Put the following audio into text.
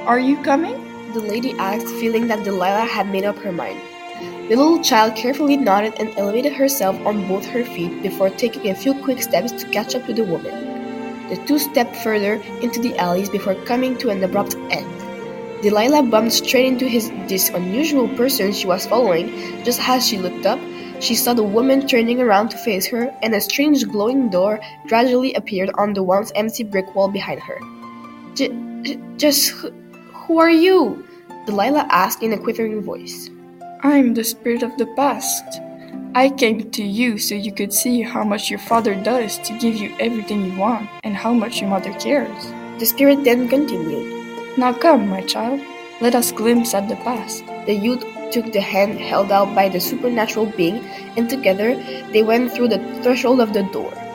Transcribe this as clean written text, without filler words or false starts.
Are you coming? The lady asked, feeling that Delilah had made up her mind. The little child carefully nodded and elevated herself on both her feet before taking a few quick steps to catch up to the woman. The two stepped further into the alleys before coming to an abrupt end. Delilah bumped straight into this unusual person she was following. Just as she looked up, she saw the woman turning around to face her, and a strange glowing door gradually appeared on the once empty brick wall behind her. Who are you? Delilah asked in a quivering voice. I'm the spirit of the past. I came to you so you could see how much your father does to give you everything you want and how much your mother cares. The spirit then continued. Now come, my child. Let us glimpse at the past. The youth took the hand held out by the supernatural being, and together they went through the threshold of the door.